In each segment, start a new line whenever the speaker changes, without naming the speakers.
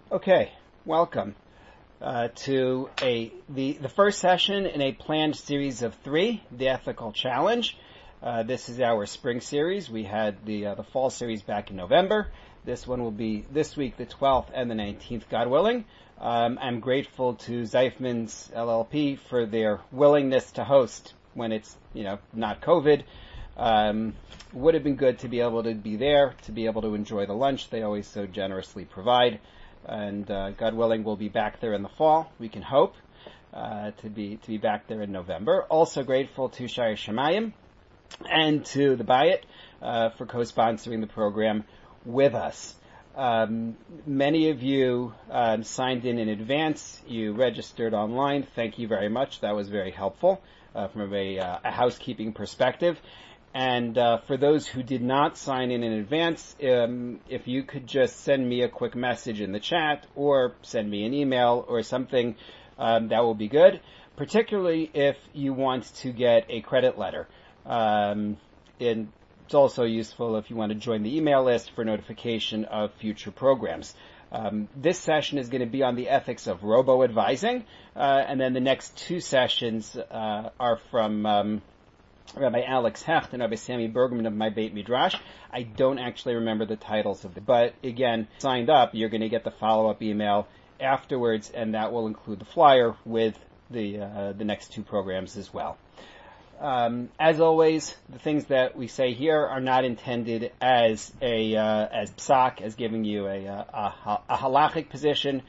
Okay, welcome to the first session in a planned series of 3, the Ethical Challenge. This is our spring series. We had the fall series back in November. This one will be this week, the 12th and the 19th, God willing. I'm grateful to Zeifman's LLP for their willingness to host when it's not COVID. Would have been good to be able to be there, to be able to enjoy the lunch they always so generously provide. And God willing, we'll be back there in the fall. We can hope to be back there in November. Also grateful to Shire Shemayim and to the Bayit for co-sponsoring the program with us. Many of you signed in advance. You registered online. Thank you very much. That was very helpful from a housekeeping perspective. And for those who did not sign in advance, if you could just send me a quick message in the chat or send me an email or something, that will be good, particularly if you want to get a credit letter. And it's also useful if you want to join the email list for notification of future programs. This session is going to be on the ethics of robo-advising, and then the next 2 sessions are from Rabbi Alex Hecht and Rabbi Sammy Bergman of my Beit Midrash. I don't actually remember the titles of them, but again, signed up, you're going to get the follow-up email afterwards, and that will include the flyer with the next 2 programs as well. As always, the things that we say here are not intended as as psak, as giving you a halachic position.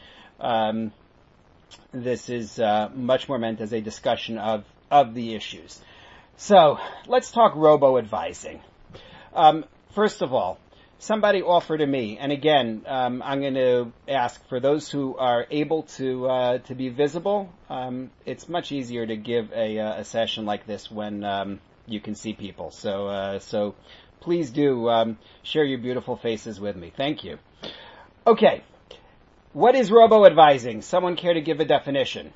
This is much more meant as a discussion of the issues. So, let's talk robo-advising. First of all, somebody offered to me, and again, I'm going to ask for those who are able to be visible. It's much easier to give a session like this when you can see people. So please do share your beautiful faces with me. Thank you. Okay, what is robo-advising? Someone care to give a definition?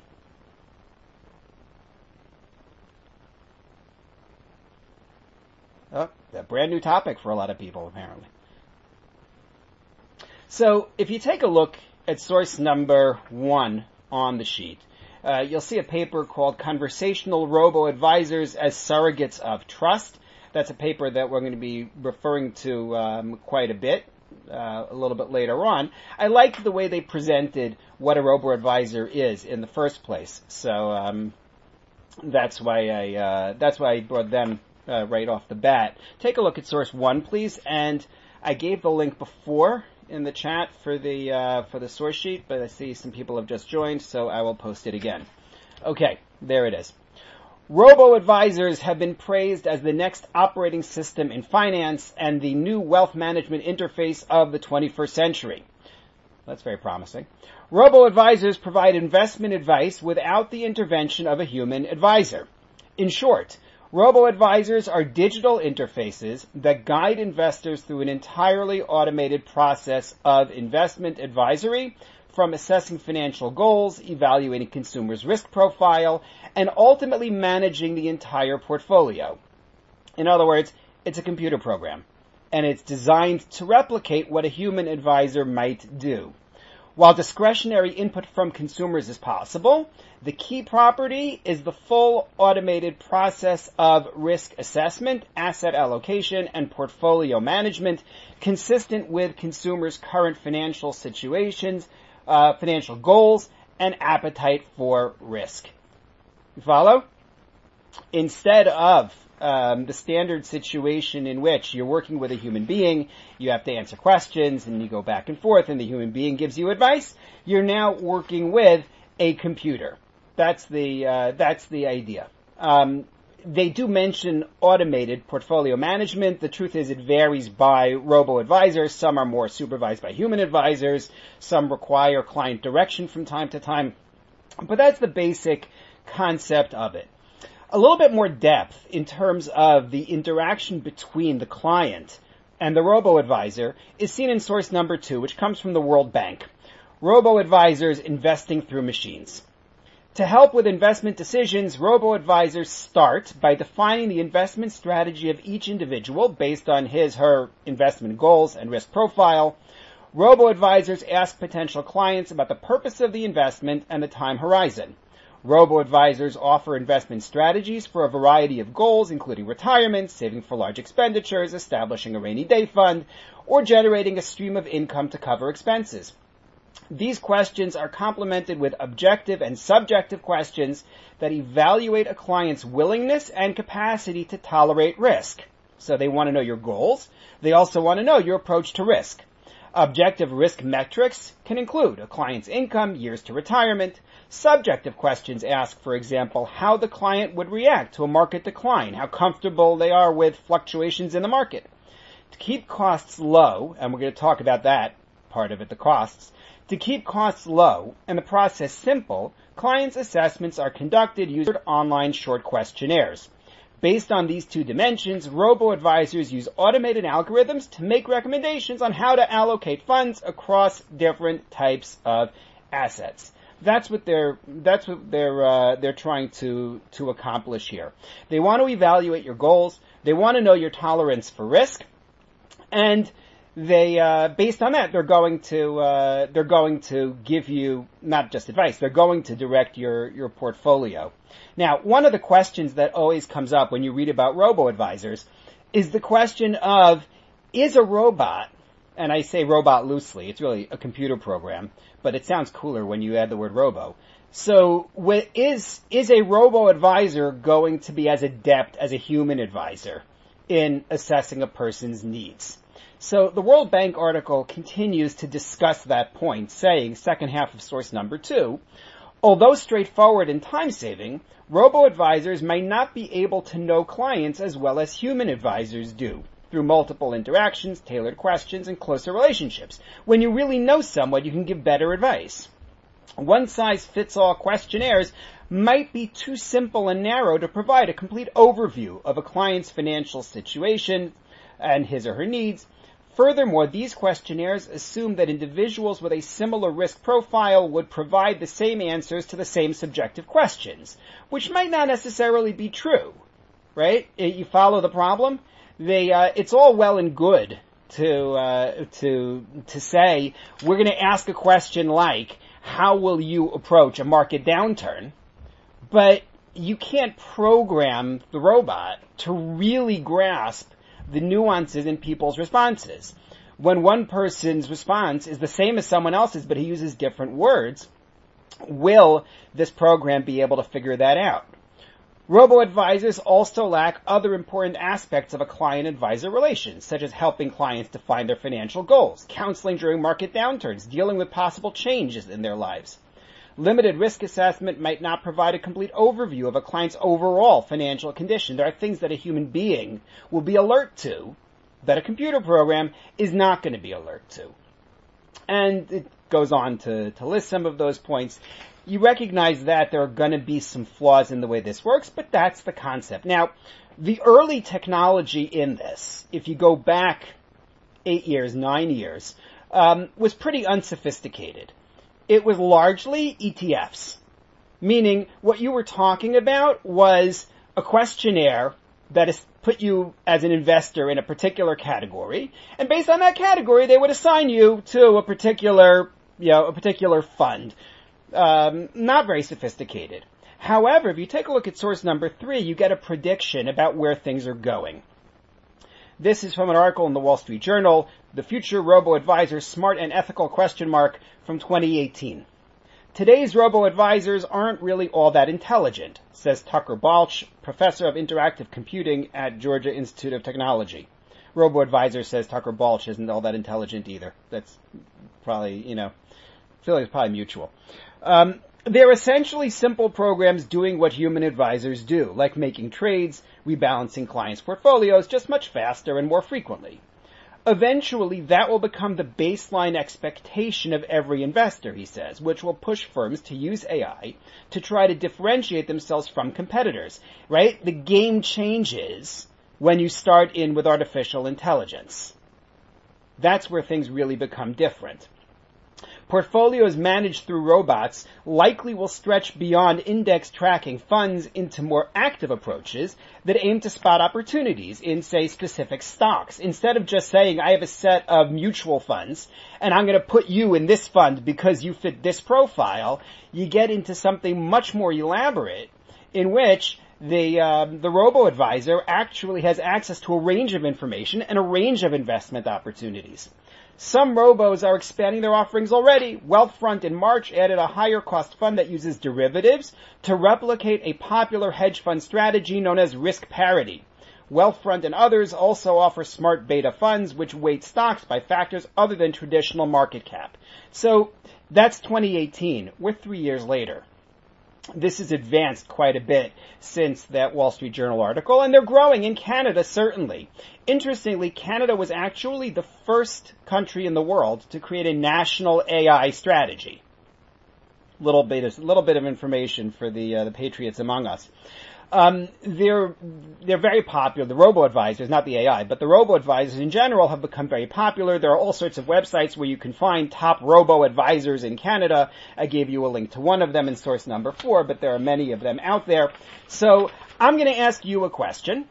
Oh, a brand new topic for a lot of people, apparently. So, if you take a look at source number 1 on the sheet, you'll see a paper called Conversational Robo-Advisors as Surrogates of Trust. That's a paper that we're going to be referring to quite a bit, a little bit later on. I like the way they presented what a robo-advisor is in the first place. So, that's why I brought them right off the bat. Take a look at source 1, please. And I gave the link before in the chat for the source sheet, but I see some people have just joined, so I will post it again. Okay, there it is. Robo-advisors have been praised as the next operating system in finance and the new wealth management interface of the 21st century. That's very promising. Robo-advisors provide investment advice without the intervention of a human advisor. In short, robo-advisors are digital interfaces that guide investors through an entirely automated process of investment advisory, from assessing financial goals, evaluating consumers' risk profile, and ultimately managing the entire portfolio. In other words, it's a computer program, and it's designed to replicate what a human advisor might do. While discretionary input from consumers is possible, the key property is the full automated process of risk assessment, asset allocation, and portfolio management consistent with consumers' current financial situations, financial goals, and appetite for risk. You follow? Instead of the standard situation in which you're working with a human being, you have to answer questions, and you go back and forth, and the human being gives you advice, you're now working with a computer. That's the idea. They do mention automated portfolio management. The truth is it varies by robo-advisors. Some are more supervised by human advisors. Some require client direction from time to time. But that's the basic concept of it. A little bit more depth in terms of the interaction between the client and the robo-advisor is seen in source number 2, which comes from the World Bank. Robo-advisors investing through machines. To help with investment decisions, robo-advisors start by defining the investment strategy of each individual based on his/her investment goals and risk profile. Robo-advisors ask potential clients about the purpose of the investment and the time horizon. Robo-advisors offer investment strategies for a variety of goals, including retirement, saving for large expenditures, establishing a rainy day fund, or generating a stream of income to cover expenses. These questions are complemented with objective and subjective questions that evaluate a client's willingness and capacity to tolerate risk. So they want to know your goals. They also want to know your approach to risk. Objective risk metrics can include a client's income, years to retirement. Subjective questions ask, for example, how the client would react to a market decline, how comfortable they are with fluctuations in the market. To keep costs low, and we're going to talk about that part of it, the costs, to keep costs low and the process simple, clients' assessments are conducted using online short questionnaires. Based on these two dimensions, robo-advisors use automated algorithms to make recommendations on how to allocate funds across different types of assets. That's what they're trying to accomplish here. They want to evaluate your goals. They want to know your tolerance for risk, and they based on that they're going to give you not just advice. They're going to direct your portfolio. Now, one of the questions that always comes up when you read about robo-advisors is the question of, is a robot, and I say robot loosely, it's really a computer program, but it sounds cooler when you add the word robo. So, is a robo-advisor going to be as adept as a human advisor in assessing a person's needs? So the World Bank article continues to discuss that point, saying, second half of source number 2, although straightforward and time-saving, robo-advisors may not be able to know clients as well as human advisors do, through multiple interactions, tailored questions, and closer relationships. When you really know someone, you can give better advice. One-size-fits-all questionnaires might be too simple and narrow to provide a complete overview of a client's financial situation and his or her needs. Furthermore, these questionnaires assume that individuals with a similar risk profile would provide the same answers to the same subjective questions, which might not necessarily be true, right? You follow the problem? It's all well and good to say, we're going to ask a question like, how will you approach a market downturn? But you can't program the robot to really grasp the nuances in people's responses. When one person's response is the same as someone else's, but he uses different words, will this program be able to figure that out? Robo-advisors also lack other important aspects of a client-advisor relation, such as helping clients define their financial goals, counseling during market downturns, dealing with possible changes in their lives. Limited risk assessment might not provide a complete overview of a client's overall financial condition. There are things that a human being will be alert to that a computer program is not going to be alert to. And it goes on to list some of those points. You recognize that there are going to be some flaws in the way this works, but that's the concept. Now, the early technology in this, if you go back 8 years, 9 years, was pretty unsophisticated. It was largely ETFs, meaning what you were talking about was a questionnaire that is put you as an investor in a particular category, and based on that category, they would assign you to a particular fund. Not very sophisticated. However, if you take a look at source number 3, you get a prediction about where things are going. This is from an article in the Wall Street Journal, The Future Robo-Advisor Smart and Ethical ? From 2018. Today's robo-advisors aren't really all that intelligent, says Tucker Balch, professor of interactive computing at Georgia Institute of Technology. Robo-advisor says Tucker Balch isn't all that intelligent either. That's probably, I feel like it's probably mutual. They're essentially simple programs doing what human advisors do, like making trades, rebalancing clients' portfolios, just much faster and more frequently. Eventually, that will become the baseline expectation of every investor, he says, which will push firms to use AI to try to differentiate themselves from competitors, right? The game changes when you start in with artificial intelligence. That's where things really become different. Portfolios managed through robots likely will stretch beyond index tracking funds into more active approaches that aim to spot opportunities in, say, specific stocks. Instead of just saying, I have a set of mutual funds, and I'm going to put you in this fund because you fit this profile, you get into something much more elaborate in which the robo-advisor actually has access to a range of information and a range of investment opportunities. Some robos are expanding their offerings already. Wealthfront in March added a higher cost fund that uses derivatives to replicate a popular hedge fund strategy known as risk parity. Wealthfront and others also offer smart beta funds which weight stocks by factors other than traditional market cap. So that's 2018. We're 3 years later. This has advanced quite a bit since that Wall Street Journal article, and they're growing in Canada, certainly. Interestingly, Canada was actually the first country in the world to create a national AI strategy. Little bit of information for the patriots among us. They're very popular. The robo-advisors, not the AI, but the robo-advisors in general have become very popular. There are all sorts of websites where you can find top robo-advisors in Canada. I gave you a link to one of them in source number 4, but there are many of them out there. So I'm going to ask you a question,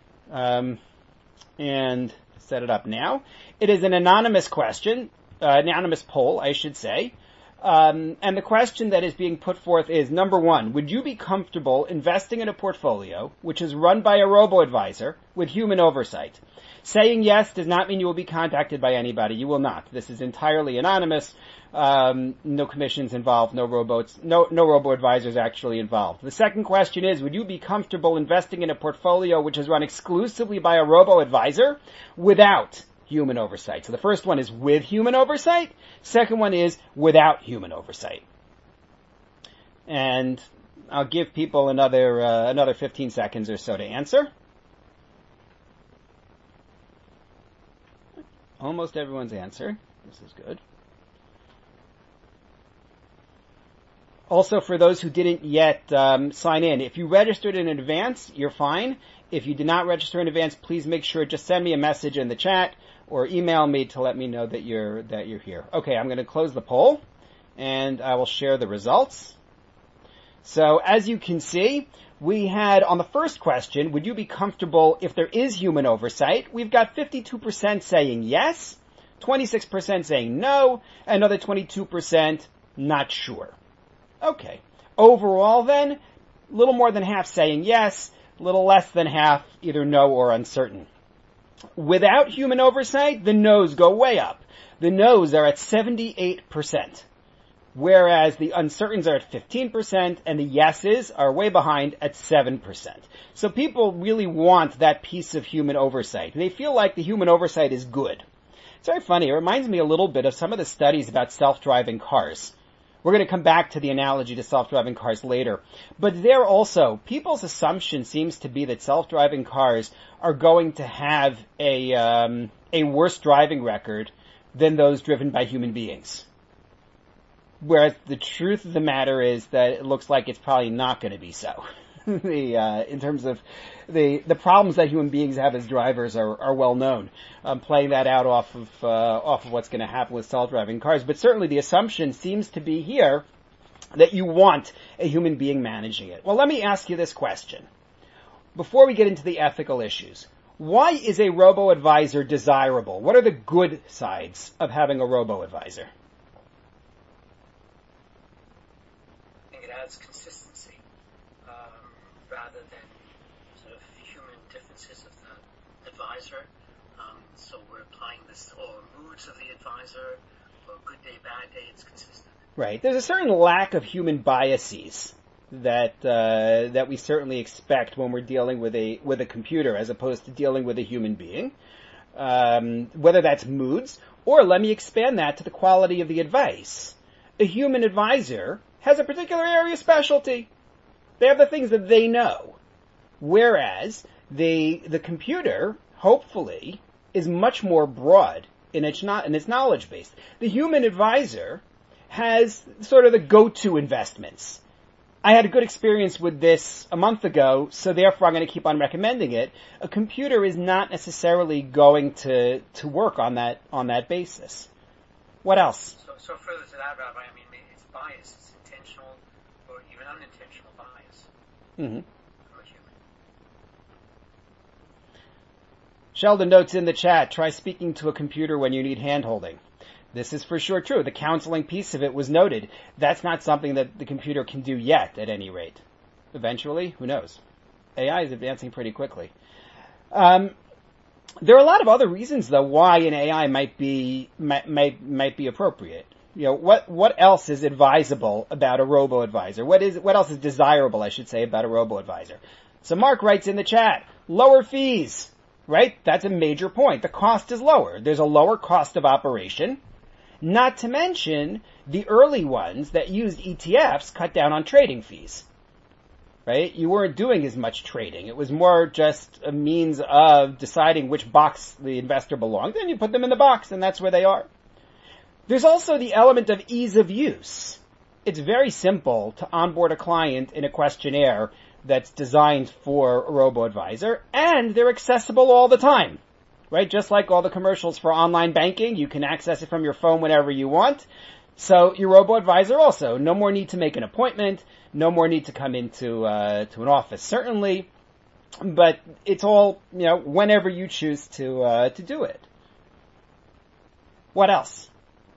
and set it up now. It is an anonymous question, anonymous poll, I should say. And the question that is being put forth is, number 1, would you be comfortable investing in a portfolio which is run by a robo-advisor with human oversight? Saying yes does not mean you will be contacted by anybody. You will not. This is entirely anonymous. No commissions involved, no robo-advisors actually involved. The second question is, would you be comfortable investing in a portfolio which is run exclusively by a robo-advisor without human oversight? So the first one is with human oversight. Second one is without human oversight. And I'll give people another 15 seconds or so to answer. Almost everyone's answered. This is good. Also, for those who didn't yet sign in, if you registered in advance, you're fine. If you did not register in advance, please make sure just send me a message in the chat or email me to let me know that you're here. Okay, I'm going to close the poll, and I will share the results. So, as you can see, we had on the first question, would you be comfortable if there is human oversight? We've got 52% saying yes, 26% saying no, another 22% not sure. Okay. Overall then, a little more than half saying yes, a little less than half either no or uncertain. Without human oversight, the no's go way up. The no's are at 78%, whereas the uncertains are at 15% and the yeses are way behind at 7%. So people really want that piece of human oversight. They feel like the human oversight is good. It's very funny. It reminds me a little bit of some of the studies about self-driving cars. We're going to come back to the analogy to self-driving cars later. But there also, people's assumption seems to be that self-driving cars are going to have a worse driving record than those driven by human beings. Whereas the truth of the matter is that it looks like it's probably not going to be so. In terms of the problems that human beings have as drivers are well known. I'm playing that out off of what's going to happen with self-driving cars, but certainly the assumption seems to be here that you want a human being managing it. Well, let me ask you this question. Before we get into the ethical issues, why is a robo-advisor desirable? What are the good sides of having a robo-advisor?
I think it adds consistency. Rather than sort of human differences of the advisor. So we're applying this, or moods of the advisor, or good day, bad day, it's consistent.
Right. There's a certain lack of human biases that we certainly expect when we're dealing with a computer as opposed to dealing with a human being. Whether that's moods, or let me expand that to the quality of the advice. A human advisor has a particular area of specialty. They have the things that they know. Whereas the computer, hopefully, is much more broad in its knowledge base. The human advisor has sort of the go-to investments. I had a good experience with this a month ago, so therefore I'm going to keep on recommending it. A computer is not necessarily going to work on that basis. What else?
So further to that, Rabbi, I mean, it's bias. It's intentional or even unintentional bias
Mm-hmm.
from a human.
Sheldon notes in the chat, try speaking to a computer when you need hand-holding. This is for sure true. The counseling piece of it was noted. That's not something that the computer can do yet, at any rate. Eventually, who knows? AI is advancing pretty quickly. There are a lot of other reasons, though, why an AI might be appropriate. You know, what else is advisable about a robo-advisor? What else is desirable, I should say, about a robo-advisor? So Mark writes in the chat, lower fees, right? That's a major point. The cost is lower. There's a lower cost of operation. Not to mention, the early ones that used ETFs cut down on trading fees. Right? You weren't doing as much trading. It was more just a means of deciding which box the investor belonged, and you put them in the box, and that's where they are. There's also the element of ease of use. It's very simple to onboard a client in a questionnaire that's designed for a robo-advisor, and they're accessible all the time. Right? Just like all the commercials for online banking, you can access it from your phone whenever you want. So your robo-advisor also, no more need to make an appointment, no more need to come into to an office, certainly, but it's all, you know, whenever you choose to do it. What else?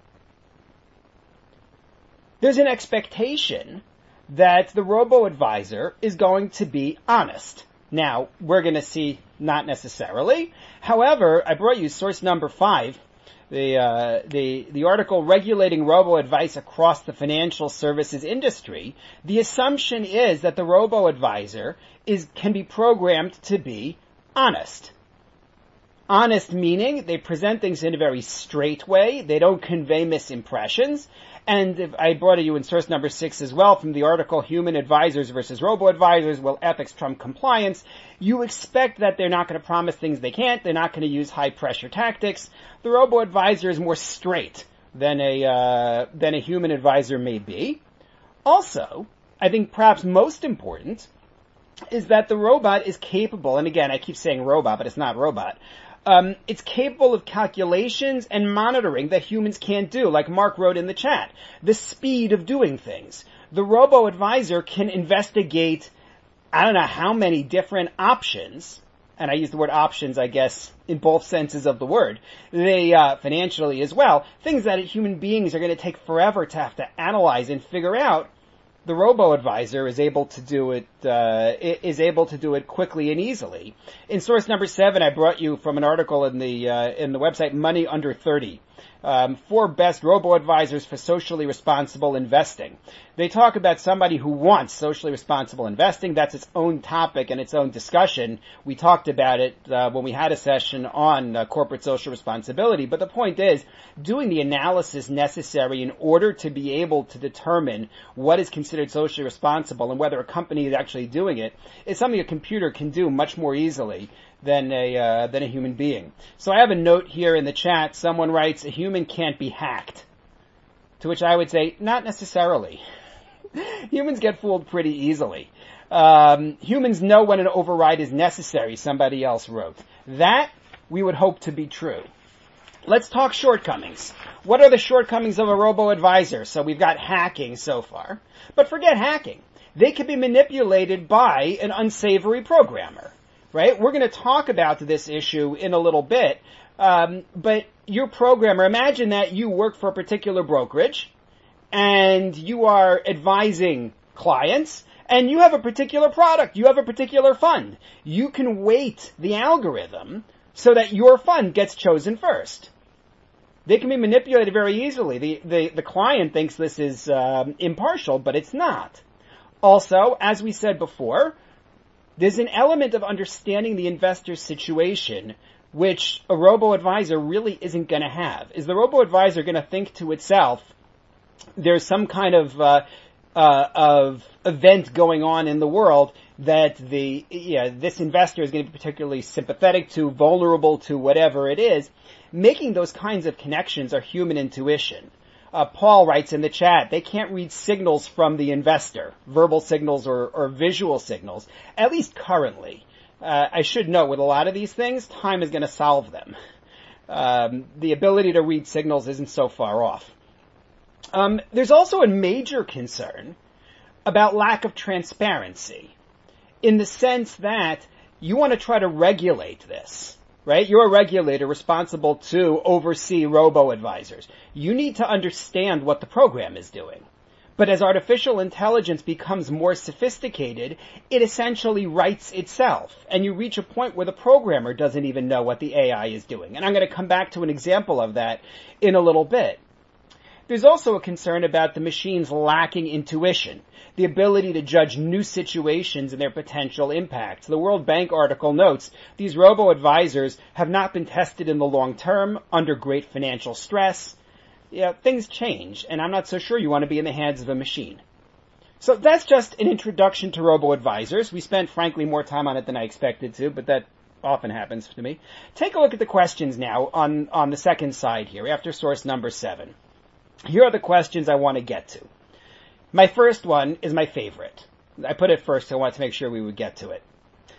There's an expectation that the robo-advisor is going to be honest. Now, we're going to see not necessarily. However, I brought you source number 5, the article regulating robo-advice across the financial services industry. The assumption is that the robo-advisor can be programmed to be honest. Honest meaning they present things in a very straight way. They don't convey misimpressions. And I brought you in source number 6 as well from the article Human Advisors versus Robo-Advisors, Will Ethics Trump Compliance? You expect that they're not going to promise things they can't. They're not going to use high-pressure tactics. The robo-advisor is more straight than a human advisor may be. Also, I think perhaps most important is that the robot is capable, and again, I keep saying robot, but it's not robot. It's capable of calculations and monitoring that humans can't do, like Mark wrote in the chat. The speed of doing things. The robo-advisor can investigate, I don't know how many different options, and I use the word options, I guess, in both senses of the word. They, financially as well, things that human beings are going to take forever to have to analyze and figure out. The robo-advisor is able to do it quickly and easily. In source number 7, I brought you from an article in the website Money Under 30. 4 best robo-advisors for socially responsible investing. They talk about somebody who wants socially responsible investing. That's its own topic and its own discussion. We talked about it when we had a session on corporate social responsibility. But the point is, doing the analysis necessary in order to be able to determine what is considered socially responsible and whether a company is actually doing it is something a computer can do much more easily than a human being. So I have a note here in the chat. Someone writes, a human can't be hacked. To which I would say, not necessarily. Humans get fooled pretty easily. Humans know when an override is necessary, somebody else wrote. That we would hope to be true. Let's talk shortcomings. What are the shortcomings of a robo-advisor? So we've got hacking so far. But forget hacking. They can be manipulated by an unsavory programmer. Right? We're going to talk about this issue in a little bit. But your programmer, imagine that you work for a particular brokerage and you are advising clients and you have a particular product, you have a particular fund. You can weight the algorithm so that your fund gets chosen first. They can be manipulated very easily. The client thinks this is impartial, but it's not. Also, as we said before, there's an element of understanding the investor's situation which a robo-advisor really isn't going to have. Is the robo-advisor going to think to itself, there's some kind of event going on in the world that this investor is going to be particularly sympathetic to, vulnerable to, whatever it is? Making those kinds of connections are human intuition. Paul writes in the chat, they can't read signals from the investor, verbal signals or visual signals, at least currently. I should note, with a lot of these things, time is going to solve them. The ability to read signals isn't so far off. There's also a major concern about lack of transparency, in the sense that you want to try to regulate this, right? You're a regulator responsible to oversee robo-advisors. You need to understand what the program is doing. But as artificial intelligence becomes more sophisticated, it essentially writes itself. And you reach a point where the programmer doesn't even know what the AI is doing. And I'm going to come back to an example of that in a little bit. There's also a concern about the machines lacking intuition, the ability to judge new situations and their potential impacts. The World Bank article notes these robo-advisors have not been tested in the long term, under great financial stress. Yeah, things change, and I'm not so sure you want to be in the hands of a machine. So that's just an introduction to robo-advisors. We spent, frankly, more time on it than I expected to, but that often happens to me. Take a look at the questions now on the second side here, after source number 7. Here are the questions I want to get to. My first one is my favorite. I put it first, so I wanted to make sure we would get to it.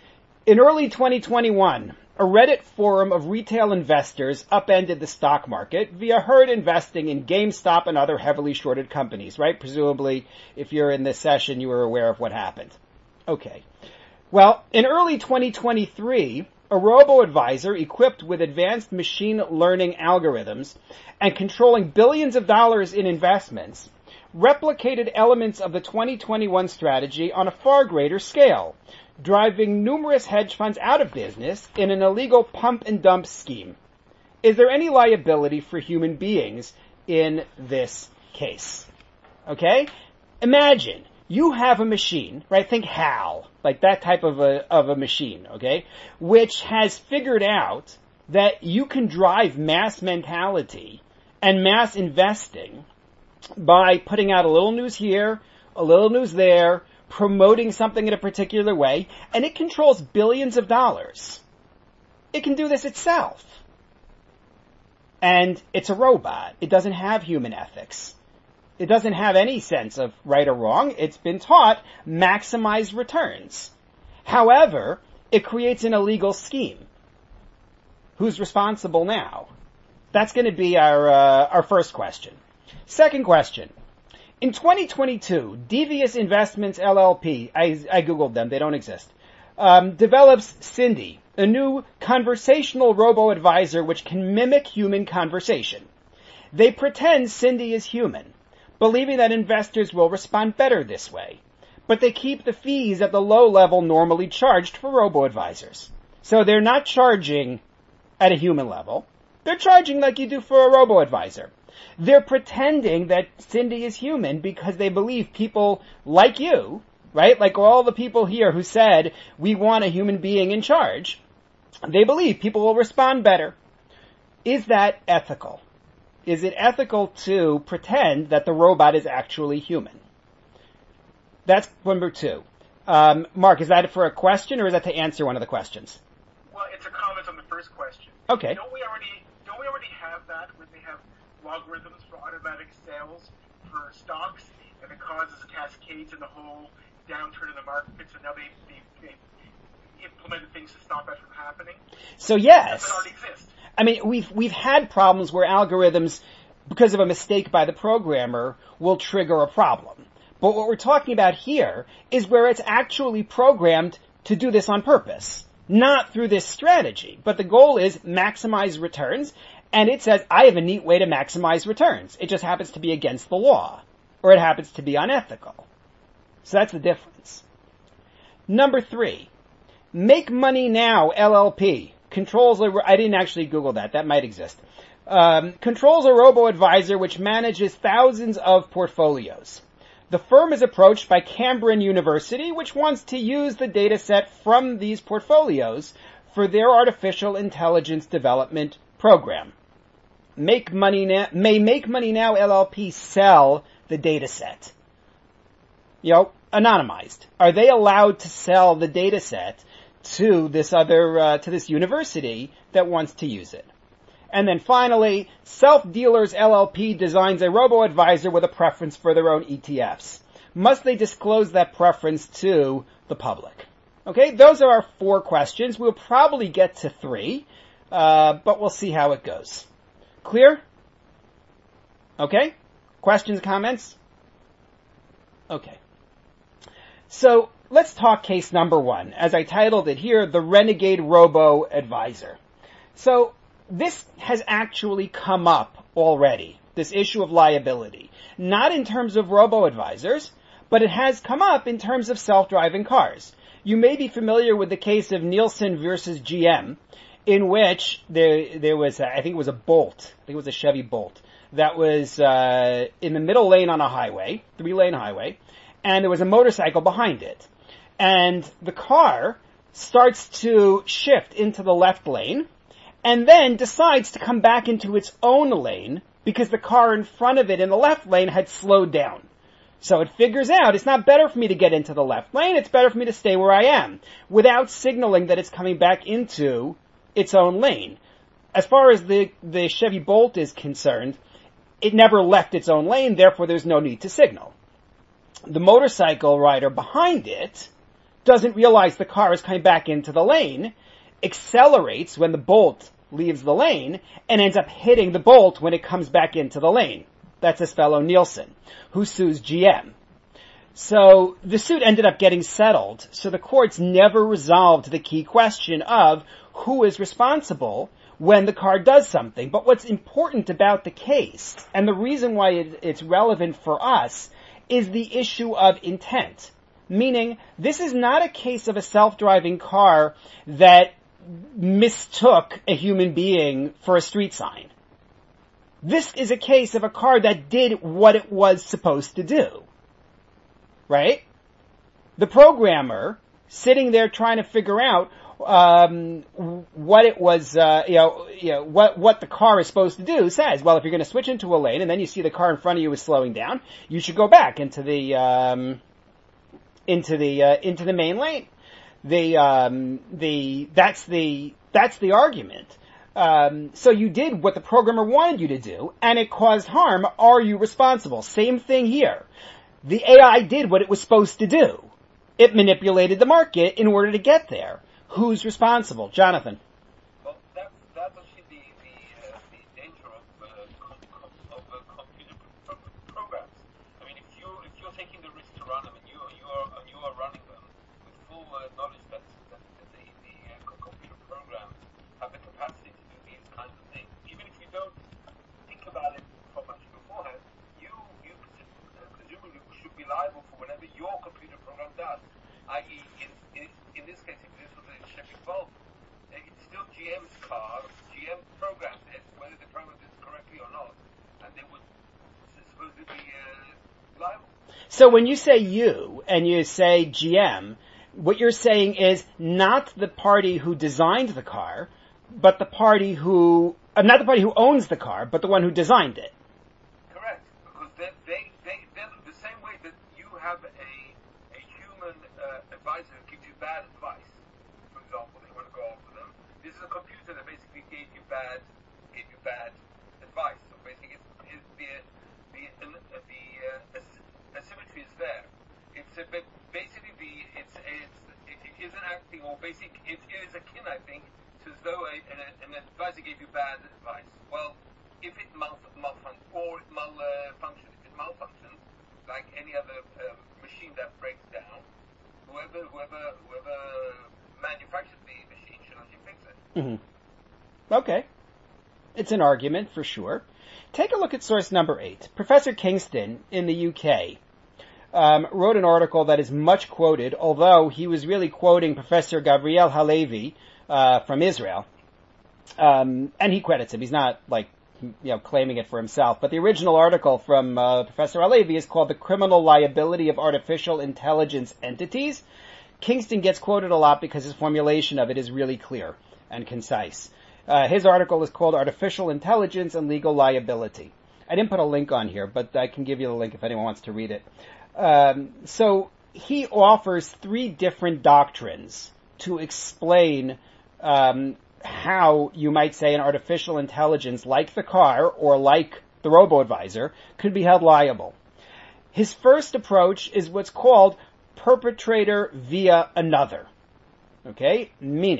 In early 2021, a Reddit forum of retail investors upended the stock market via herd investing in GameStop and other heavily shorted companies, right? Presumably, if you're in this session, you were aware of what happened. Okay. Well, in early 2023, a robo-advisor equipped with advanced machine learning algorithms and controlling billions of dollars in investments replicated elements of the 2021 strategy on a far greater scale, driving numerous hedge funds out of business in an illegal pump and dump scheme. Is there any liability for human beings in this case? Okay? Imagine you have a machine, right? Think HAL, like that type of a machine, okay? Which has figured out that you can drive mass mentality and mass investing by putting out a little news here, a little news there, promoting something in a particular way, and it controls billions of dollars. It can do this itself. And it's a robot. It doesn't have human ethics. It doesn't have any sense of right or wrong. It's been taught maximize returns. However, it creates an illegal scheme. Who's responsible now? That's going to be our first question. Second question. In 2022, Devious Investments LLP, I googled them, they don't exist, develops Cindy, a new conversational robo-advisor which can mimic human conversation. They pretend Cindy is human, believing that investors will respond better this way, but they keep the fees at the low level normally charged for robo-advisors. So they're not charging at a human level, they're charging like you do for a robo-advisor. They're pretending that Cindy is human because they believe people like you, right? Like all the people here who said, we want a human being in charge. They believe people will respond better. Is that ethical? Is it ethical to pretend that the robot is actually human? That's number 2. Mark, is that for a question or is that to answer one of the questions?
Well, it's a comment on the first question.
Okay.
Don't we already have that when they have logarithms for automatic sales for stocks, and it causes cascades in the whole downturn in the markets, and now they implemented things to stop that from happening?
So yes.
Does it already exist?
I mean, we've had problems where algorithms, because of a mistake by the programmer, will trigger a problem. But what we're talking about here is where it's actually programmed to do this on purpose, not through this strategy. But the goal is maximize returns, and it says, I have a neat way to maximize returns. It just happens to be against the law, or it happens to be unethical. So that's the difference. Number 3, Make Money Now LLP controls I didn't actually Google that. That might exist. Controls a robo-advisor which manages thousands of portfolios. The firm is approached by Cambrian University, which wants to use the data set from these portfolios for their artificial intelligence development program. May Make Money Now LLP sell the data set? Anonymized. Are they allowed to sell the data set to this to this university that wants to use it? And then finally, Self Dealers LLP designs a robo-advisor with a preference for their own ETFs. Must they disclose that preference to the public? Okay, those are our 4 questions. We'll probably get to 3. but we'll see how it goes. Clear? Okay? Questions, comments? Okay. So, let's talk case number 1. As I titled it here, the Renegade Robo-Advisor. So, this has actually come up already, this issue of liability. Not in terms of robo-advisors, but it has come up in terms of self-driving cars. You may be familiar with the case of Nielsen versus GM, in which there was, I think it was a Bolt, I think it was a Chevy Bolt, that was in the middle lane on a highway, 3-lane highway, and there was a motorcycle behind it. And the car starts to shift into the left lane, and then decides to come back into its own lane because the car in front of it in the left lane had slowed down. So it figures out it's not better for me to get into the left lane, it's better for me to stay where I am, without signaling that it's coming back into its own lane. As far as the Chevy Bolt is concerned, it never left its own lane, therefore there's no need to signal. The motorcycle rider behind it doesn't realize the car is coming back into the lane, accelerates when the Bolt leaves the lane, and ends up hitting the Bolt when it comes back into the lane. That's his fellow Nielsen, who sues GM. So the suit ended up getting settled, so the courts never resolved the key question of who is responsible when the car does something. But what's important about the case, and the reason why it's relevant for us, is the issue of intent. Meaning, this is not a case of a self-driving car that mistook a human being for a street sign. This is a case of a car that did what it was supposed to do. Right? The programmer, sitting there trying to figure out what it was, what the car is supposed to do, says, well, if you're going to switch into a lane and then you see the car in front of you is slowing down, you should go back into the main lane. That's the argument. So you did what the programmer wanted you to do, and it caused harm. Are you responsible? Same thing here. The AI did what it was supposed to do. It manipulated the market in order to get there. Who's responsible? Jonathan.
Well, that's actually the danger of computer programs. I mean, if you're taking the risk to run them and you are running them with full knowledge that the computer programs have the capacity to do these kinds of things, even if you don't think about it from much beforehand, you presumably should be liable for whatever your computer program does. I.e., in this case, if this was a Chevy Bolt, it's still GM's car. GM programmed it, whether they programmed it correctly or not, and they would supposedly be liable.
So when you say you and you say GM, what you're saying is not the party who designed the car, but the party who, not the party who owns the car, but the one who designed it.
Correct, because they're the same way that you have a human advisor who gives you bad advice. For example, they want to go after them. This is a computer that basically gave you bad advice. So basically, the asymmetry is there. It's basically it isn't acting, or basically it is akin, I think, to as though an advisor gave you bad advice. Well, if it malfunctions, if it malfunctions, like any other machine that breaks down, whoever manufactured the machine should actually fix it.
Mm-hmm. Okay. It's an argument, for sure. Take a look at source number 8. Professor Kingston in the UK wrote an article that is much quoted, although he was really quoting Professor Gabriel Halevi from Israel. And he credits him. He's not, claiming it for himself. But the original article from Professor Halevi is called The Criminal Liability of Artificial Intelligence Entities. Kingston gets quoted a lot because his formulation of it is really clear and concise. His article is called Artificial Intelligence and Legal Liability. I didn't put a link on here, but I can give you the link if anyone wants to read it. So he offers 3 different doctrines to explain how you might say an artificial intelligence like the car or like the robo-advisor could be held liable. His first approach is what's called perpetrator via another. Okay? Meaning,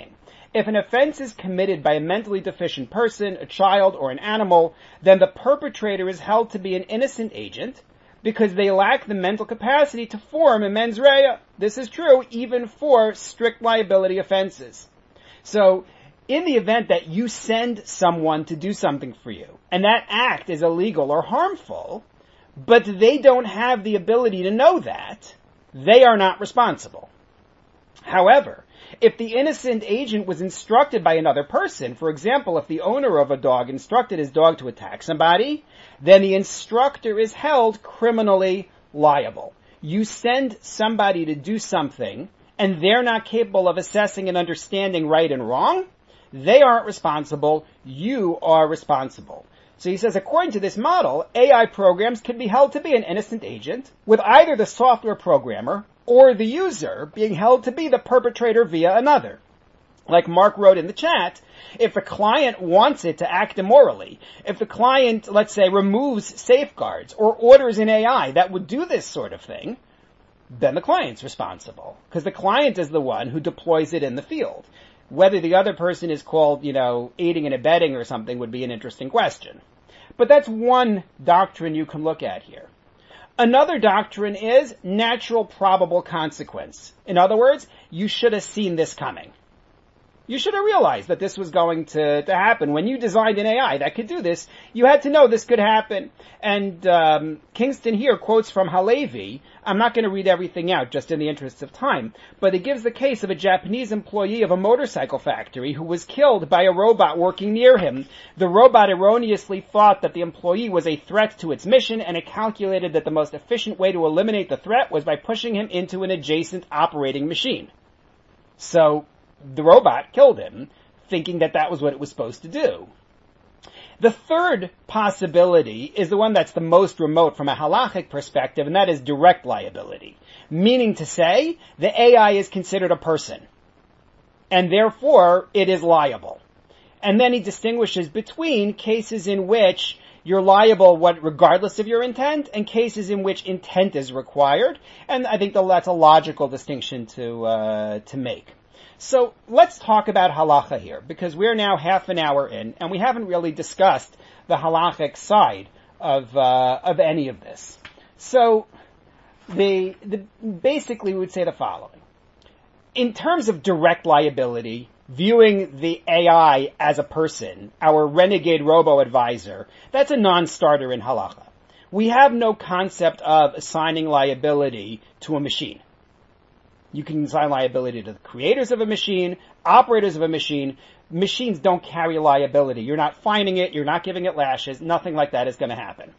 If an offense is committed by a mentally deficient person, a child, or an animal, then the perpetrator is held to be an innocent agent because they lack the mental capacity to form a mens rea. This is true even for strict liability offenses. So, in the event that you send someone to do something for you, and that act is illegal or harmful, but they don't have the ability to know that, they are not responsible. However, if the innocent agent was instructed by another person, for example, if the owner of a dog instructed his dog to attack somebody, then the instructor is held criminally liable. You send somebody to do something, and they're not capable of assessing and understanding right and wrong, they aren't responsible, you are responsible. So he says, according to this model, AI programs can be held to be an innocent agent, with either the software programmer or the user being held to be the perpetrator via another. Like Mark wrote in the chat, if the client wants it to act immorally, if the client, let's say, removes safeguards or orders an AI that would do this sort of thing, then the client's responsible. Because the client is the one who deploys it in the field. Whether the other person is called, aiding and abetting or something would be an interesting question. But that's one doctrine you can look at here. Another doctrine is natural probable consequence. In other words, you should have seen this coming. You should have realized that this was going to happen. When you designed an AI that could do this, you had to know this could happen. And Kingston here quotes from Halevi. I'm not going to read everything out just in the interest of time, but it gives the case of a Japanese employee of a motorcycle factory who was killed by a robot working near him. The robot erroneously thought that the employee was a threat to its mission, and it calculated that the most efficient way to eliminate the threat was by pushing him into an adjacent operating machine. So the robot killed him, thinking that that was what it was supposed to do. The third possibility is the one that's the most remote from a halachic perspective, and that is direct liability. Meaning to say, the AI is considered a person, and therefore it is liable. And then he distinguishes between cases in which you're liable regardless of your intent, and cases in which intent is required, and I think that's a logical distinction to make. So let's talk about halacha here, because we're now half an hour in, and we haven't really discussed the halachic side of any of this. So basically we would say the following. In terms of direct liability, viewing the AI as a person, our renegade robo-advisor, that's a non-starter in halacha. We have no concept of assigning liability to a machine. You can assign liability to the creators of a machine, operators of a machine. Machines don't carry liability. You're not fining it, you're not giving it lashes, nothing like that is going to happen.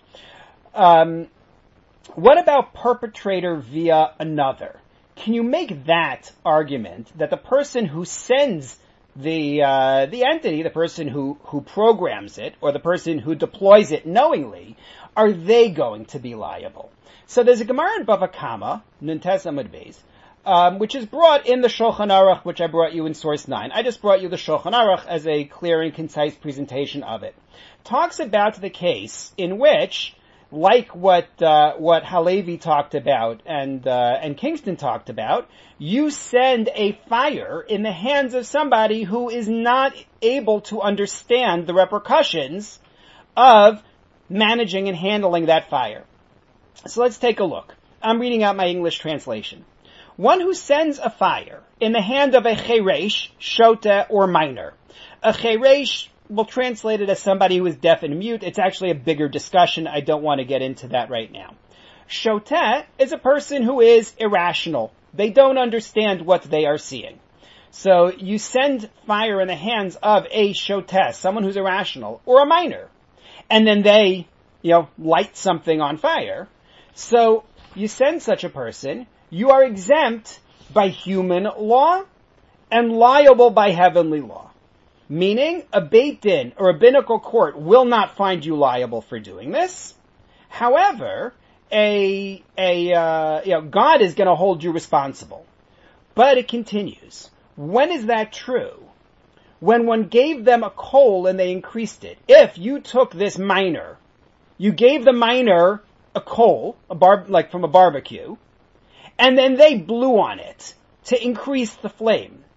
What about perpetrator via another? Can you make that argument that the person who sends the entity, the person who programs it, or the person who deploys it knowingly, are they going to be liable? So there's a Gemara in Bava Kama, Nuntes Amud Beis, which is brought in the Shulchan Aruch, which I brought you in Source 9. I just brought you the Shulchan Aruch as a clear and concise presentation of it. Talks about the case in which, like what Halevi talked about and Kingston talked about, you send a fire in the hands of somebody who is not able to understand the repercussions of managing and handling that fire. So let's take a look. I'm reading out my English translation. One who sends a fire in the hand of a cheresh, shota, or minor. A cheresh, we'll translate it as somebody who is deaf and mute. It's actually a bigger discussion. I don't want to get into that right now. Shota is a person who is irrational. They don't understand what they are seeing. So you send fire in the hands of a shota, someone who's irrational, or a minor. And then they, light something on fire. So you send such a person. You are exempt by human law and liable by heavenly law. Meaning, a Beit Din or a rabbinical court will not find you liable for doing this. However, God is going to hold you responsible. But it continues. When is that true? When one gave them a coal and they increased it. If you took this minor, you gave the minor a coal, like from a barbecue, and then they blew on it to increase the flame.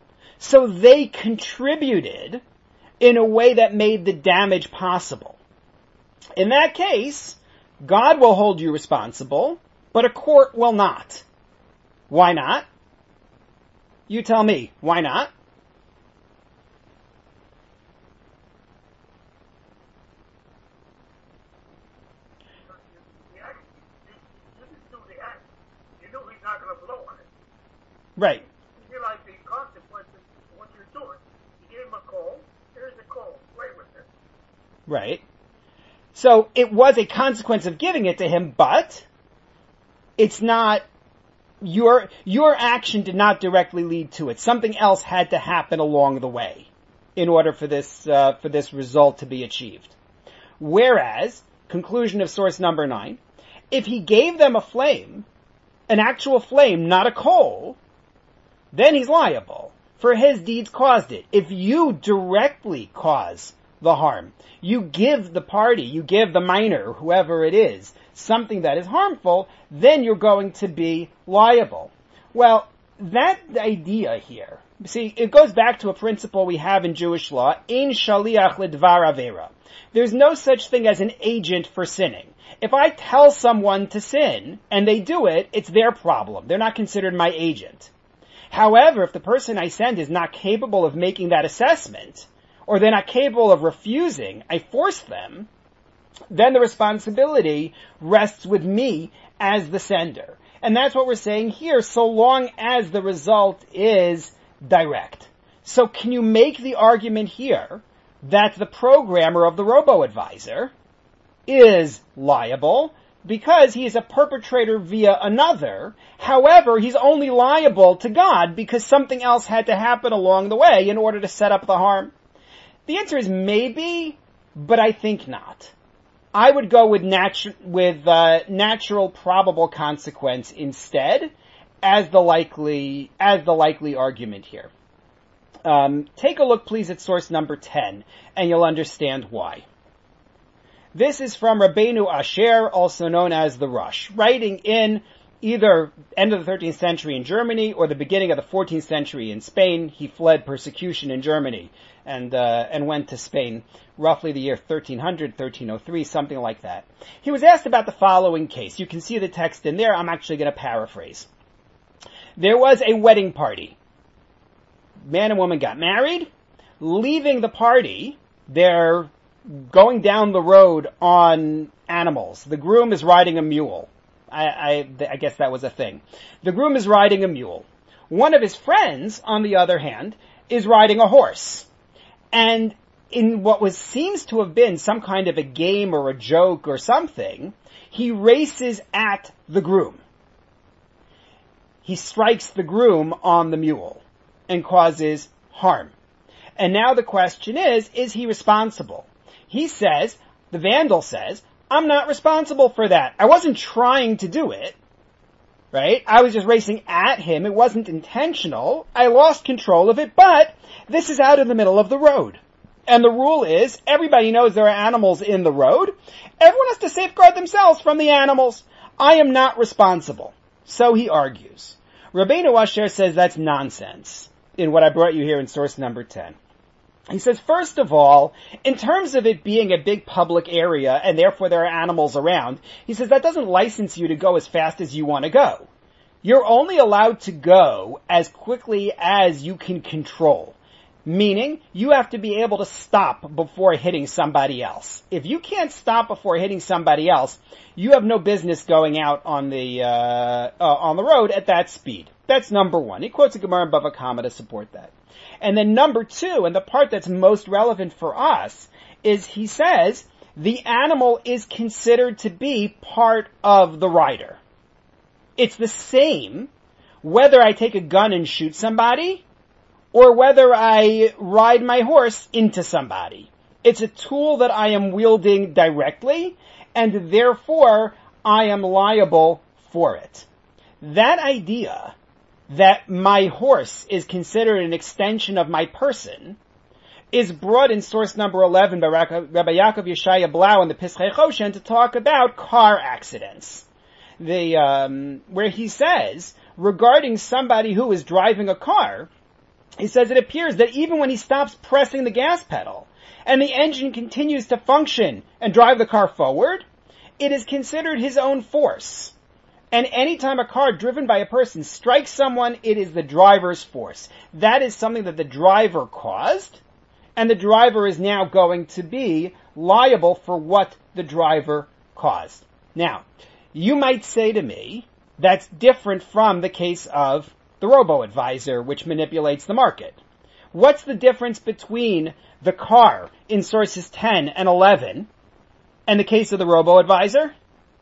So they contributed in a way that made the damage possible. In that case, God will hold you responsible, but a court will not. Why not? You tell me, why not? Right.
You realize the consequences of what you're doing. You gave him a coal. Here's a coal. Play with it.
Right. So it was a consequence of giving it to him, but it's not, your action did not directly lead to it. Something else had to happen along the way in order for this result to be achieved. Whereas, conclusion of source number 9, if he gave them a flame, an actual flame, not a coal, then he's liable, for his deeds caused it. If you directly cause the harm, you give the party, you give the minor, whoever it is, something that is harmful, then you're going to be liable. Well, that idea here, see, it goes back to a principle we have in Jewish law, ein shaliach ledvar avera. There's no such thing as an agent for sinning. If I tell someone to sin, and they do it, it's their problem. They're not considered my agent. However, if the person I send is not capable of making that assessment, or they're not capable of refusing, I force them, then the responsibility rests with me as the sender. And that's what we're saying here, so long as the result is direct. So can you make the argument here that the programmer of the robo-advisor is liable because he is a perpetrator via another? However, he's only liable to God because something else had to happen along the way in order to set up the harm. The answer is maybe, but I think not. I would go with natural probable consequence instead as the likely argument here. Take a look, please, at source number 10, and you'll understand why. This is from Rabbeinu Asher, also known as the Rush, writing in either end of the 13th century in Germany or the beginning of the 14th century in Spain. He fled persecution in Germany and went to Spain, roughly the year 1300, 1303, something like that. He was asked about the following case. You can see the text in there. I'm actually going to paraphrase. There was a wedding party. Man and woman got married. Leaving the party, they're going down the road on animals. The groom is riding a mule. I guess that was a thing. The groom is riding a mule. One of his friends, on the other hand, is riding a horse. And in what seems to have been some kind of a game or a joke or something, he races at the groom. He strikes the groom on the mule and causes harm. And now the question is he responsible? He says, the vandal says, I'm not responsible for that. I wasn't trying to do it, right? I was just racing at him. It wasn't intentional. I lost control of it, but this is out in the middle of the road. And the rule is, everybody knows there are animals in the road. Everyone has to safeguard themselves from the animals. I am not responsible. So he argues. Rabbeinu Asher says that's nonsense in what I brought you here in source number 10. He says, first of all, in terms of it being a big public area and therefore there are animals around, he says that doesn't license you to go as fast as you want to go. You're only allowed to go as quickly as you can control. Meaning, you have to be able to stop before hitting somebody else. If you can't stop before hitting somebody else, you have no business going out on the road at that speed. That's number one. He quotes a Gemara in Bava Kama to support that. And then number two, and the part that's most relevant for us, is he says, the animal is considered to be part of the rider. It's the same whether I take a gun and shoot somebody, or whether I ride my horse into somebody. It's a tool that I am wielding directly, and therefore I am liable for it. That idea that my horse is considered an extension of my person is brought in source number 11 by Rabbi Yaakov Yeshaya Blau in the Pischei Choshen to talk about car accidents. Where he says, regarding somebody who is driving a car, He says it appears that even when he stops pressing the gas pedal and the engine continues to function and drive the car forward, it is considered his own force. And anytime a car driven by a person strikes someone, it is the driver's force. That is something that the driver caused, and the driver is now going to be liable for what the driver caused. Now, you might say to me, that's different from the case of the robo-advisor, which manipulates the market. What's the difference between the car in sources 10 and 11 and the case of the robo-advisor?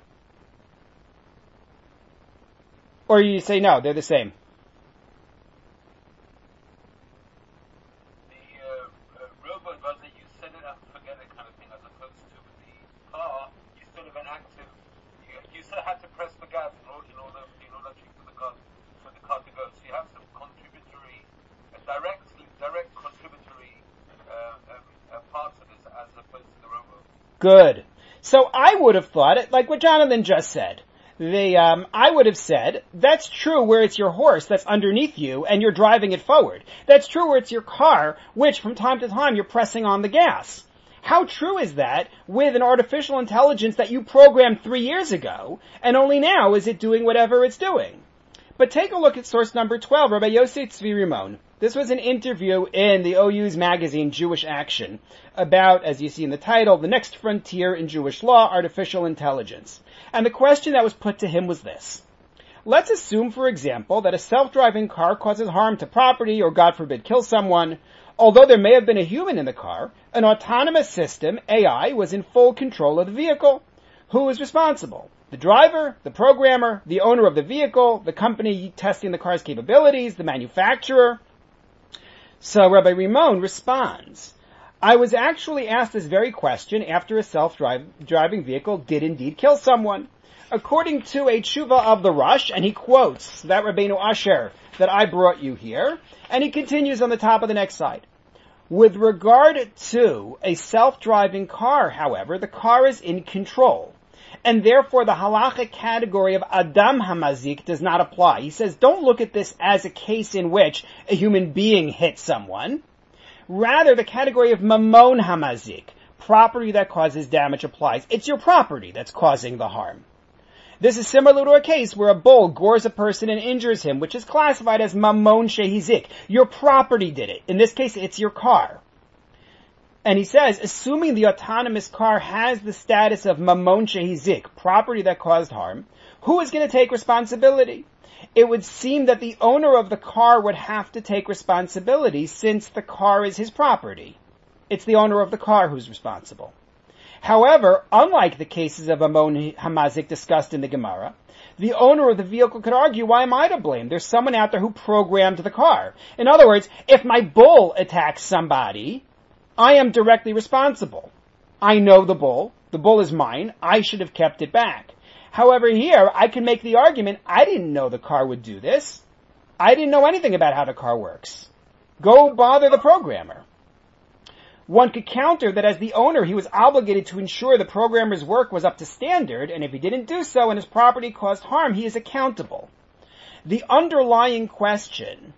Or you say no, they're the same?
The robo-advisor, you set it up and forget it kind of thing, as opposed to the car, you still have an active, you still have to press the gas in order for the car to go. So you have some contributory, direct contributory parts of this as opposed to the robo.
Good. So I would have thought it, like what Jonathan just said. I would have said, that's true where it's your horse that's underneath you and you're driving it forward. That's true where it's your car, which from time to time you're pressing on the gas. How true is that with an artificial intelligence that you programmed 3 years ago, and only now is it doing whatever it's doing? But take a look at source number 12, Rabbi Yossi Tzvi Rimon. This was an interview in the OU's magazine, Jewish Action, about, as you see in the title, the next frontier in Jewish law, artificial intelligence. And the question that was put to him was this. Let's assume, for example, that a self-driving car causes harm to property or, God forbid, kills someone. Although there may have been a human in the car, an autonomous system, AI, was in full control of the vehicle. Who is responsible? The driver, the programmer, the owner of the vehicle, the company testing the car's capabilities, the manufacturer. So Rabbi Rimon responds, I was actually asked this very question after a self-driving vehicle did indeed kill someone. According to a tshuva of the Rush, and he quotes that Rabbeinu Asher that I brought you here, and he continues on the top of the next slide. With regard to a self-driving car, however, the car is in control, and therefore the halachic category of Adam Hamazik does not apply. He says, don't look at this as a case in which a human being hit someone. Rather, the category of Mamon Hamazik, property that causes damage, applies. It's your property that's causing the harm. This is similar to a case where a bull gores a person and injures him, which is classified as Mamon Shehizik. Your property did it. In this case, it's your car. And he says, assuming the autonomous car has the status of Mamon Shehizik, property that caused harm, who is going to take responsibility? It would seem that the owner of the car would have to take responsibility since the car is his property. It's the owner of the car who's responsible. However, unlike the cases of Mamon Hamazik discussed in the Gemara, the owner of the vehicle could argue, why am I to blame? There's someone out there who programmed the car. In other words, if my bull attacks somebody, I am directly responsible. I know the bull is mine, I should have kept it back. However, here, I can make the argument, I didn't know the car would do this. I didn't know anything about how the car works. Go bother the programmer. One could counter that as the owner, he was obligated to ensure the programmer's work was up to standard, and if he didn't do so and his property caused harm, he is accountable. The underlying question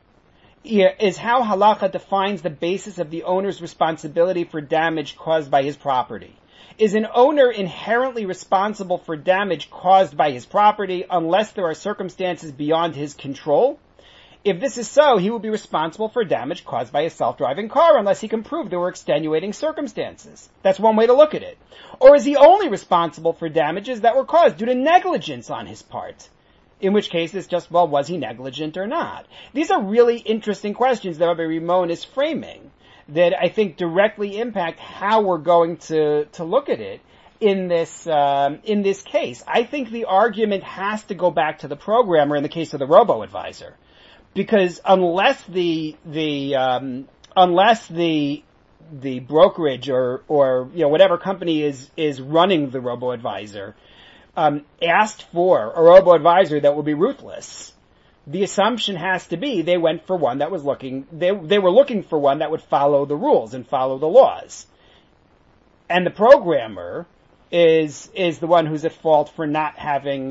is how halacha defines the basis of the owner's responsibility for damage caused by his property. Is an owner inherently responsible for damage caused by his property unless there are circumstances beyond his control? If this is so, he will be responsible for damage caused by a self-driving car unless he can prove there were extenuating circumstances. That's one way to look at it. Or is he only responsible for damages that were caused due to negligence on his part? In which case it's just, well, was he negligent or not? These are really interesting questions that Rabbi Rimon is framing that I think directly impact how we're going to look at it in this case. I think the argument has to go back to the programmer in the case of the robo-advisor. Because unless the brokerage or whatever company is running the robo-advisor asked for a robo-advisor that will be ruthless, the assumption has to be they went for one that was they were looking for one that would follow the rules and follow the laws. And the programmer is the one who's at fault for not having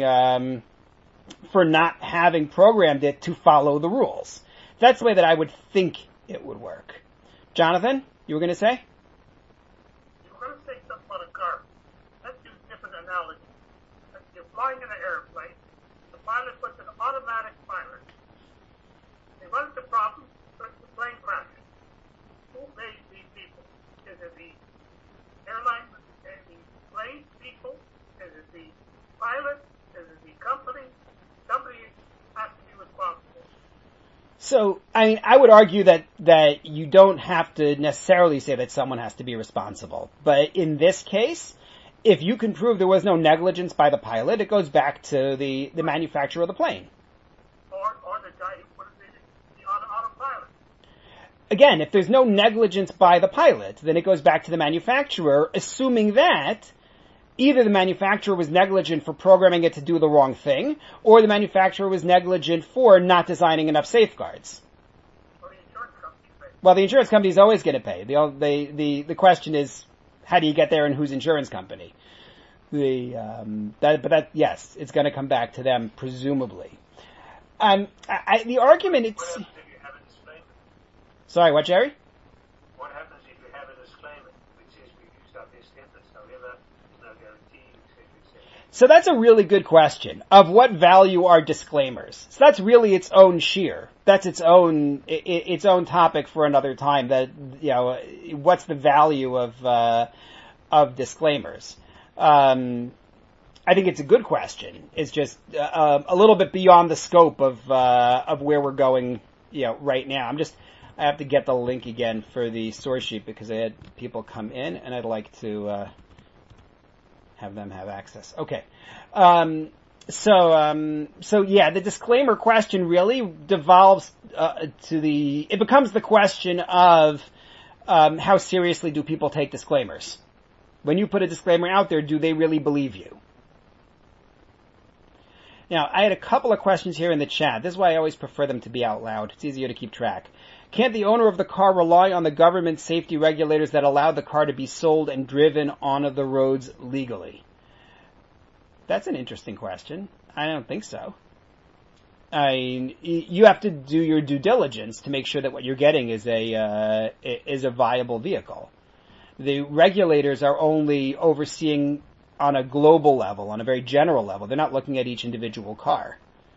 programmed it to follow the rules. That's the way that I would think it would work. Jonathan, you were going to say?
You were going to say something about a car. Let's use a different analogy. You're flying in an airplane. The pilot puts an automatic pilot. They run into problems, so the plane crashes. Who made these people? Is it the airline and the plane people? Is it the pilot? Is it the company? Somebody has to be responsible.
So, I would argue that you don't have to necessarily say that someone has to be responsible. But in this case, if you can prove there was no negligence by the pilot, it goes back to the manufacturer of the plane.
Or the guy who put it in the autopilot.
Again, if there's no negligence by the pilot, then it goes back to the manufacturer, assuming that either the manufacturer was negligent for programming it to do the wrong thing, or the manufacturer was negligent for not designing enough safeguards.
Or the insurance company pays.
Well, the insurance company is always going to pay. The question is, how do you get there and whose insurance company? Yes, it's going to come back to them, presumably. The argument, it's...
What happens if you have a disclaimer?
Sorry, what, Jerry?
What happens if you have a disclaimer which says we've used up their standards, however, there's no guarantee, etc., etc.?
So that's a really good question. Of what value are disclaimers? So that's really its own sheer. That's its own topic for another time. That, what's the value of disclaimers? I think it's a good question. It's just a little bit beyond the scope of where we're going, right now. I have to get the link again for the source sheet because I had people come in and I'd like to have them have access. Okay. So yeah, the disclaimer question really devolves it becomes the question of how seriously do people take disclaimers? When you put a disclaimer out there, do they really believe you? Now, I had a couple of questions here in the chat. This is why I always prefer them to be out loud. It's easier to keep track. Can't the owner of the car rely on the government safety regulators that allow the car to be sold and driven on the roads legally? That's an interesting question. I don't think so. You have to do your due diligence to make sure that what you're getting is a viable vehicle. The regulators are only overseeing on a global level, on a very general level. They're not looking at each individual car.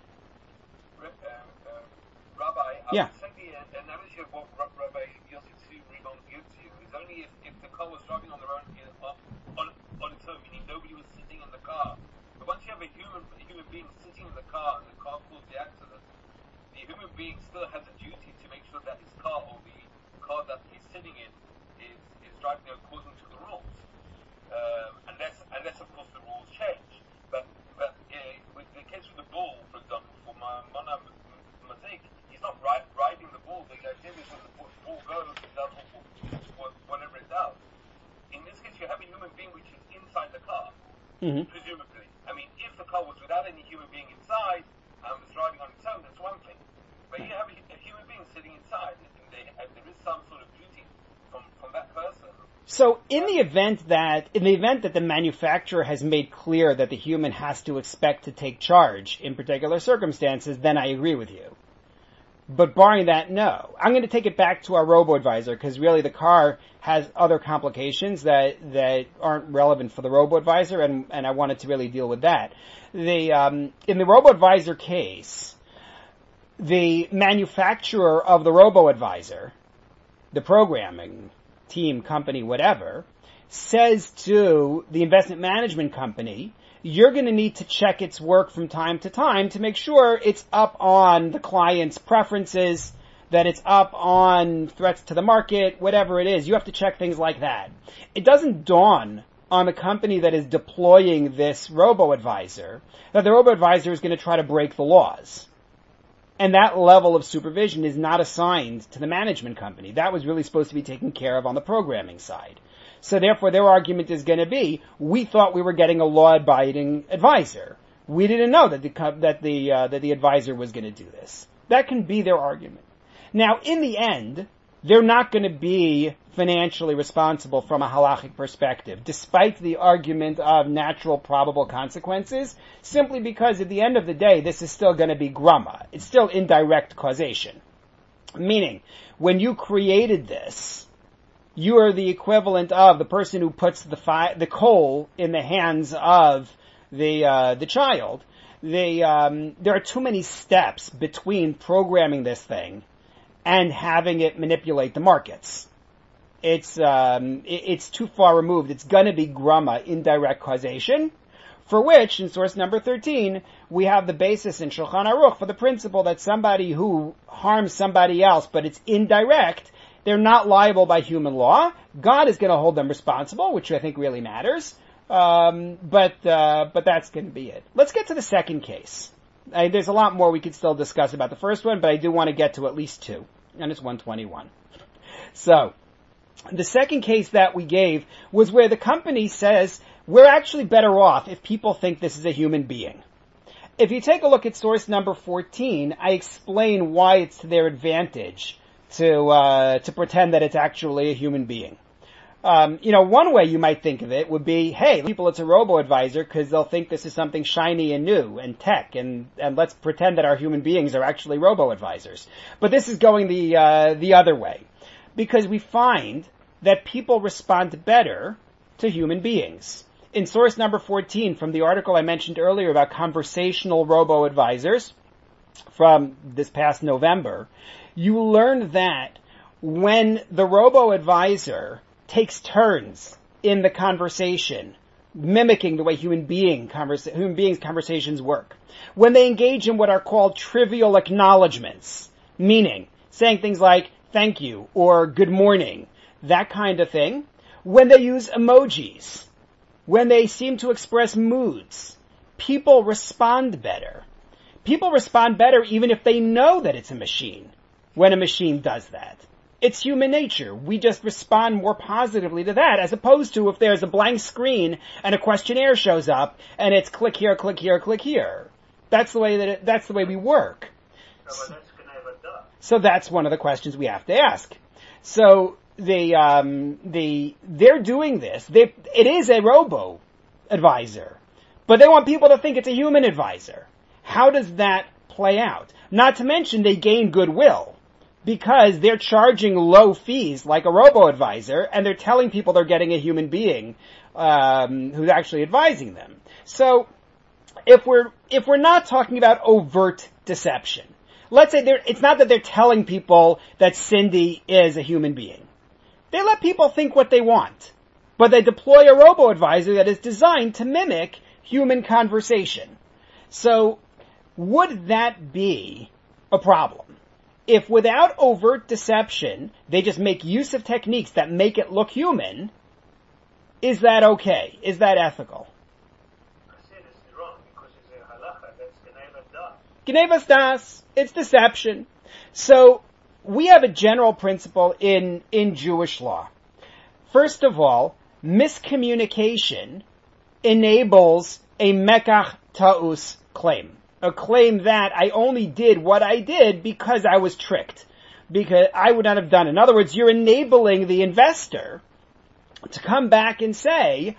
Rabbi,
Yeah.
I would say the analogy of what Rabbi Yossi Tzvi gives you is only if the car was driving on the road on its own, meaning nobody was sitting in the car. But once you have a human being sitting in the car and the car caused the accident, the human being still has a duty to make sure that his car or the car that he's sitting in is driving according to the rules. Unless of course the rules change. But with the case with the bull, for example, for Mona Mazik, he's not riding the bull. The idea is when the bull goes, it does whatever it does. In this case, you have a human being which is inside the car, presumably. I mean, if the car was without any human being inside and was driving on its own, that's one thing. But you have a human being sitting inside, and there is some sort of duty from that person.
So in the event that the manufacturer has made clear that the human has to expect to take charge in particular circumstances, then I agree with you. But barring that, no. I'm going to take it back to our robo-advisor because really the car has other complications that aren't relevant for the robo-advisor, and I wanted to really deal with that. In the robo-advisor case, the manufacturer of the robo-advisor, the programming team, company, whatever, says to the investment management company, you're going to need to check its work from time to time to make sure it's up on the client's preferences, that it's up on threats to the market, whatever it is. You have to check things like that. It doesn't dawn on the company that is deploying this robo-advisor that the robo-advisor is going to try to break the laws. And that level of supervision is not assigned to the management company. That was really supposed to be taken care of on the programming side. So therefore their argument is going to be, we thought we were getting a law-abiding advisor. We didn't know that the advisor was going to do this. That can be their argument. Now, in the end, they're not going to be financially responsible from a halachic perspective, despite the argument of natural probable consequences, simply because at the end of the day, this is still going to be grama. It's still indirect causation. Meaning, when you created this, you are the equivalent of the person who puts the coal in the hands of the child. There are too many steps between programming this thing and having it manipulate the markets. It's too far removed. It's gonna be grama, indirect causation, for which, in source number 13, we have the basis in Shulchan Aruch for the principle that somebody who harms somebody else, but it's indirect, they're not liable by human law. God is gonna hold them responsible, which I think really matters. But that's gonna be it. Let's get to the second case. There's a lot more we could still discuss about the first one, but I do want to get to at least two. And it's 121. So, the second case that we gave was where the company says, we're actually better off if people think this is a human being. If you take a look at source number 14, I explain why it's to their advantage to pretend that it's actually a human being. One way you might think of it would be, hey, people, it's a robo-advisor because they'll think this is something shiny and new and tech, and let's pretend that our human beings are actually robo-advisors. But this is going the other way, because we find that people respond better to human beings. In source number 14 from the article I mentioned earlier about conversational robo-advisors from this past November, you learn that when the robo-advisor takes turns in the conversation, mimicking the way human beings' conversations work, when they engage in what are called trivial acknowledgments, meaning saying things like thank you or good morning, that kind of thing, when they use emojis, when they seem to express moods, people respond better. People respond better even if they know that it's a machine, when a machine does that. It's human nature. We just respond more positively to that, as opposed to if there's a blank screen and a questionnaire shows up and it's click here, click here, click here. That's the way we work. So that's one of the questions we have to ask. So they're doing this. It is a robo advisor, but they want people to think it's a human advisor. How does that play out? Not to mention they gain goodwill, because they're charging low fees like a robo-advisor, and they're telling people they're getting a human being who's actually advising them. So, if we're not talking about overt deception, let's say it's not that they're telling people that Cindy is a human being. They let people think what they want, but they deploy a robo-advisor that is designed to mimic human conversation. So, would that be a problem? If without overt deception, they just make use of techniques that make it look human, is that okay? Is that ethical?
I said it's wrong because it's a halacha, that's Gnevas Das.
Gnevas Das, it's deception. So, we have a general principle in Jewish law. First of all, miscommunication enables a mekach ta'us claim. A claim that I only did what I did because I was tricked, because I would not have done it. In other words, you're enabling the investor to come back and say,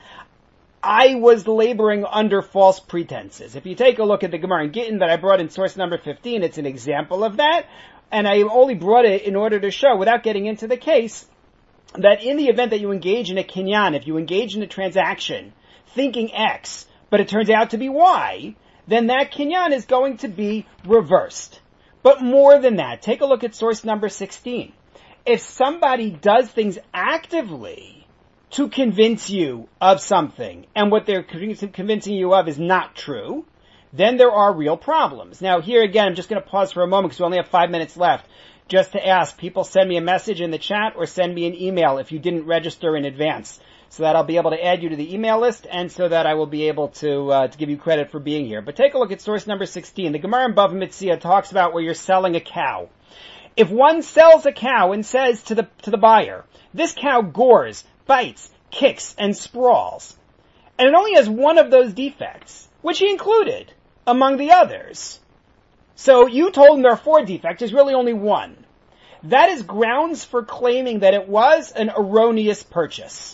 I was laboring under false pretenses. If you take a look at the Gemara in Gittin that I brought in source number 15, it's an example of that, and I only brought it in order to show, without getting into the case, that in the event that you engage in a kinyan, if you engage in a transaction thinking X, but it turns out to be Y, then that kinyan is going to be reversed. But more than that, take a look at source number 16. If somebody does things actively to convince you of something, and what they're convincing you of is not true, then there are real problems. Now here again, I'm just going to pause for a moment because we only have 5 minutes left, just to ask people send me a message in the chat or send me an email if you didn't register in advance, so that I'll be able to add you to the email list, and so that I will be able to give you credit for being here. But take a look at source number 16. The Gemara in Bava Metzia talks about where you're selling a cow. If one sells a cow and says to the buyer, this cow gores, bites, kicks, and sprawls, and it only has one of those defects, which he included among the others. So you told him there are 4 defects, there's really only one. That is grounds for claiming that it was an erroneous purchase.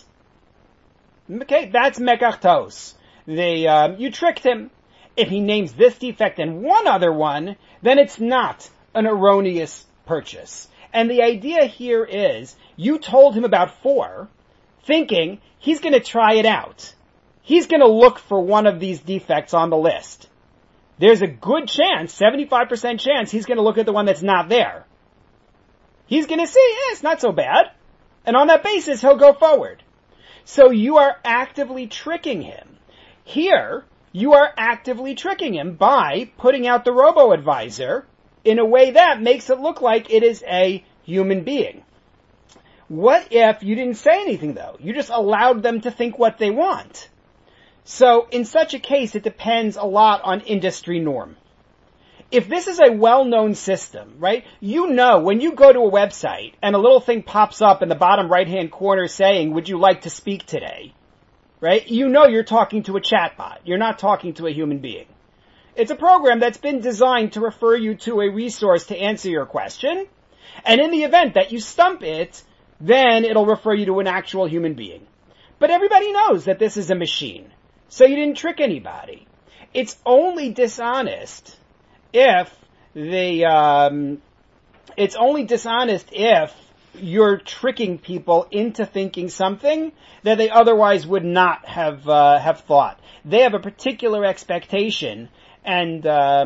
Okay, that's mekach ta'us. You tricked him. If he names this defect and one other one, then it's not an erroneous purchase. And the idea here is, you told him about 4, thinking he's going to try it out. He's going to look for one of these defects on the list. There's a good chance, 75% chance, he's going to look at the one that's not there. He's going to see, it's not so bad. And on that basis, he'll go forward. So you are actively tricking him. Here, you are actively tricking him by putting out the robo-advisor in a way that makes it look like it is a human being. What if you didn't say anything, though? You just allowed them to think what they want. So in such a case, it depends a lot on industry norm. If this is a well-known system, right, you know when you go to a website and a little thing pops up in the bottom right-hand corner saying, would you like to speak today? Right? You know you're talking to a chatbot. You're not talking to a human being. It's a program that's been designed to refer you to a resource to answer your question. And in the event that you stump it, then it'll refer you to an actual human being. But everybody knows that this is a machine. So you didn't trick anybody. It's only dishonest if you're tricking people into thinking something that they otherwise would not have thought. They have a particular expectation, and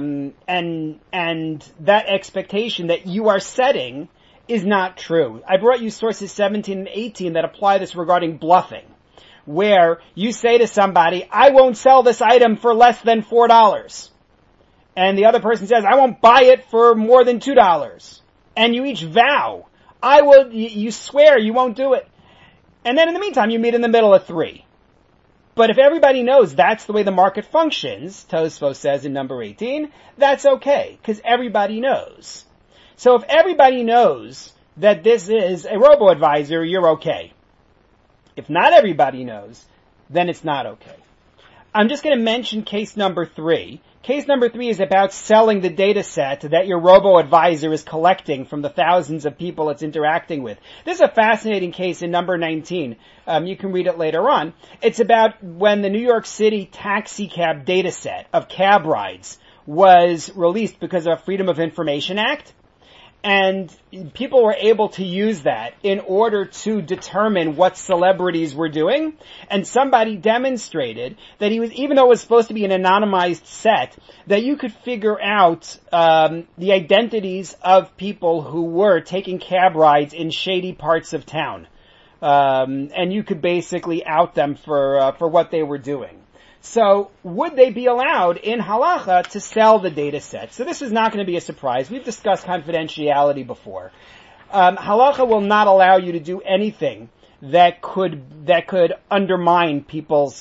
that expectation that you are setting is not true. I brought you sources 17 and 18 that apply this regarding bluffing, where you say to somebody, I won't sell this item for less than $4. And the other person says, I won't buy it for more than $2. And you each vow, you swear you won't do it. And then in the meantime, you meet in the middle at 3. But if everybody knows that's the way the market functions, Tosfos says in number 18, that's okay, because everybody knows. So if everybody knows that this is a robo-advisor, you're okay. If not everybody knows, then it's not okay. I'm just going to mention case number 3. Case number 3 is about selling the data set that your robo-advisor is collecting from the thousands of people it's interacting with. This is a fascinating case in number 19. You can read it later on. It's about when the New York City taxi cab data set of cab rides was released because of a Freedom of Information Act. And people were able to use that in order to determine what celebrities were doing. And somebody demonstrated that even though it was supposed to be an anonymized set, that you could figure out the identities of people who were taking cab rides in shady parts of town. And you could basically out them for what they were doing. So, would they be allowed in halacha to sell the data set? So this is not going to be a surprise. We've discussed confidentiality before. Halacha will not allow you to do anything that could undermine people's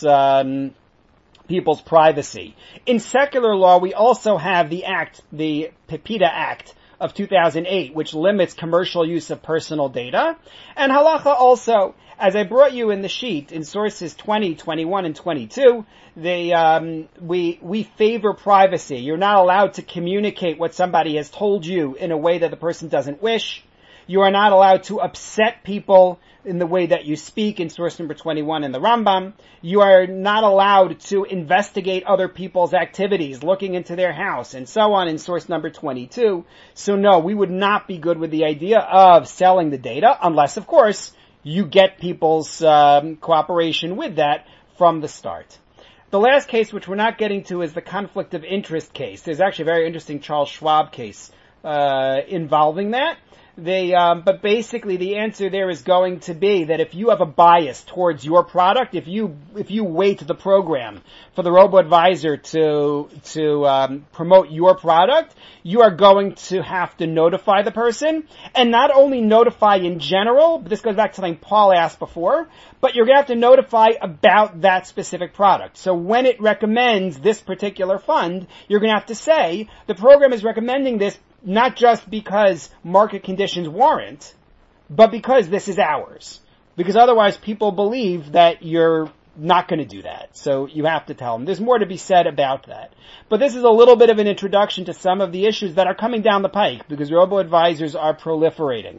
privacy. In secular law, we also have the PIPEDA Act of 2008, which limits commercial use of personal data. And halacha also, as I brought you in the sheet, in sources 20, 21, and 22, we favor privacy. You're not allowed to communicate what somebody has told you in a way that the person doesn't wish. You are not allowed to upset people in the way that you speak in source number 21 in the Rambam. You are not allowed to investigate other people's activities, looking into their house, and so on in source number 22. So no, we would not be good with the idea of selling the data, unless, of course, you get people's cooperation with that from the start. The last case, which we're not getting to, is the conflict of interest case. There's actually a very interesting Charles Schwab case involving that. But basically the answer there is going to be that if you have a bias towards your product, if you weight the program for the robo-advisor to promote your product, you are going to have to notify the person, and not only notify in general, but this goes back to something Paul asked before, but you're going to have to notify about that specific product. So when it recommends this particular fund, you're going to have to say, the program is recommending this not just because market conditions warrant, but because this is ours. Because otherwise people believe that you're not going to do that. So you have to tell them. There's more to be said about that. But this is a little bit of an introduction to some of the issues that are coming down the pike, because robo-advisors are proliferating.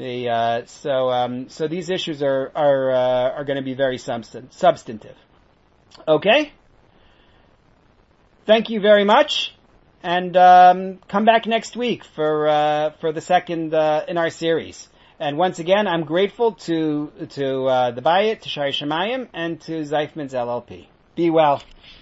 So these issues are going to be very substantive. Okay? Thank you very much. And come back next week for the second in our series. And once again, I'm grateful to the Bayit, to Shari Shemayim, and to Zeifman's LLP. Be well.